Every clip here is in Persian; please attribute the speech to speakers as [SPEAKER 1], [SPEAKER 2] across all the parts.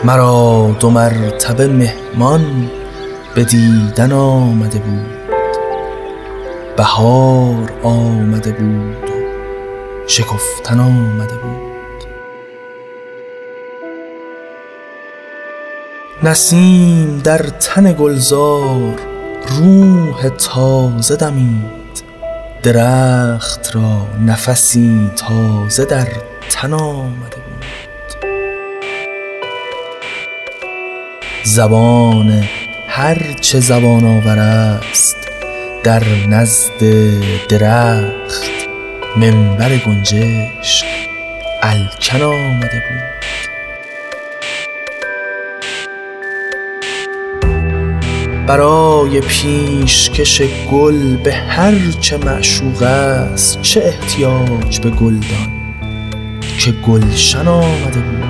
[SPEAKER 1] مرا 2 مرتبه مهمان به دیدن آمده بود. بهار آمده بود و شکفتن آمده بود. نسیم در تن گلزار روح تازه دمید. درخت را نفسی تازه در تن آمده بود. زبان هر چه زبان آور است در نزد درخت منبر گنجشک الکن آمده بود. برای پیشکش گل به هر چه معشوق است چه احتیاج به گلدان که گلشن آمده بود.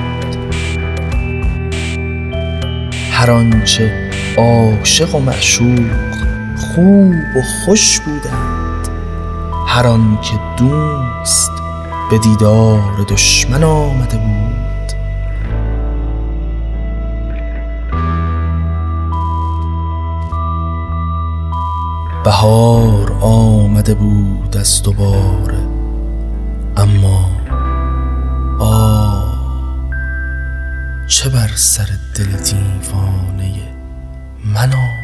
[SPEAKER 1] هر آنچه عاشق و معشوق خوب و خوش بودند، هر آن که دوست به دیدار دشمن آمده بود. بهار آمده بود از دوباره، اما چه بر سر دل دیوانه من آمده.